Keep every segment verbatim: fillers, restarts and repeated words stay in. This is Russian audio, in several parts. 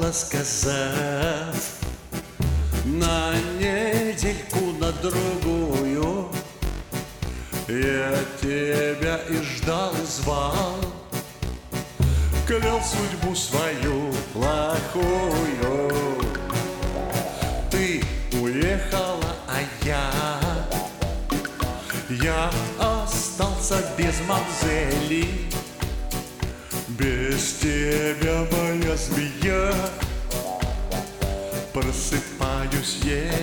уехала, сказав, на недельку, на другую. Я тебя и ждал, и звал, клял судьбу свою плохую. Ты уехала, а я Я остался без мамзели. Без тебя, моя змея, просыпаюсь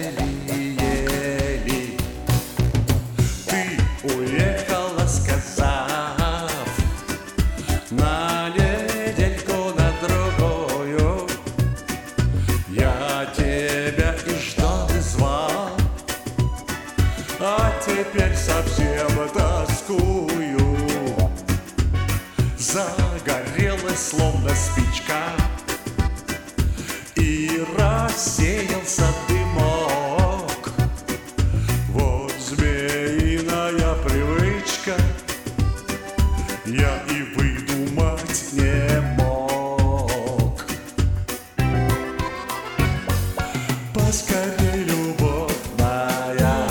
еле-еле. Ты уехала, сказав, на недельку, на другую. Я тебя и ждал, и звал, а теперь совсем тоскую. Загорелась, словно спичка, и рассеялся дымок. Вот змеиная привычка, я и выдумать не мог. Поскорей, любовь моя,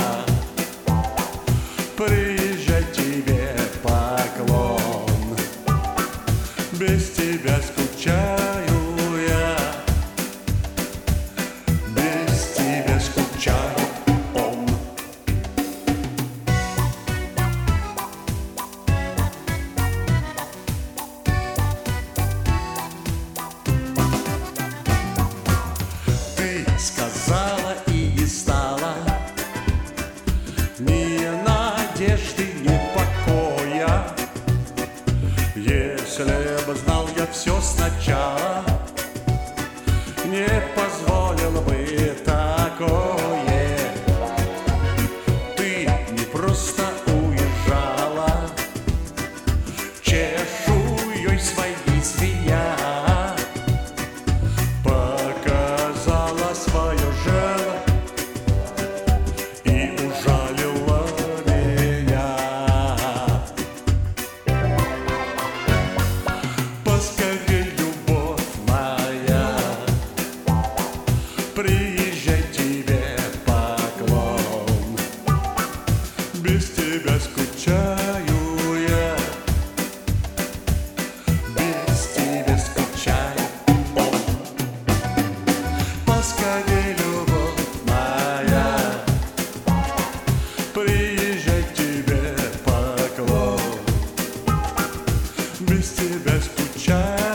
приезжай, тебе поклон. Без тебя скучаю я, без тебя скучает он. Ты сказала и не стала, ни надежды, ни покоя. Если бы знал я все сначала, не позволил бы такое. Ты не просто уезжала, чешуей своей звеня, показала свое жело и ужалила меня. Поскорей, любовь моя, приезжай, тебе поклон. Без тебя скучаю я, без тебя скучает он. Поскорей, любовь моя, приезжай, тебе поклон. Без тебя скучаю.